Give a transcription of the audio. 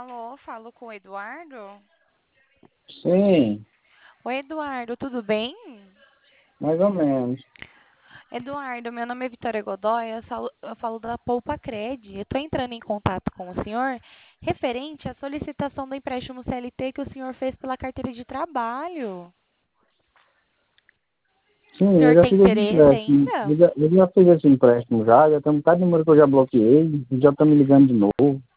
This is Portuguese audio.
Alô, falo com o Eduardo? Sim, Oi, Eduardo, tudo bem? mais ou menos. Eduardo, meu nome é Vitória Godoy, eu falo da Poupa Cred. Eu estou entrando em contato com o senhor referente à solicitação do empréstimo CLT que o senhor fez pela carteira de trabalho. O Sim, eu senhor já tem fiz esse interesse empréstimo. ainda? Eu já fiz esse empréstimo já tem um bocado de número que eu já bloqueei, já estão me ligando de novo.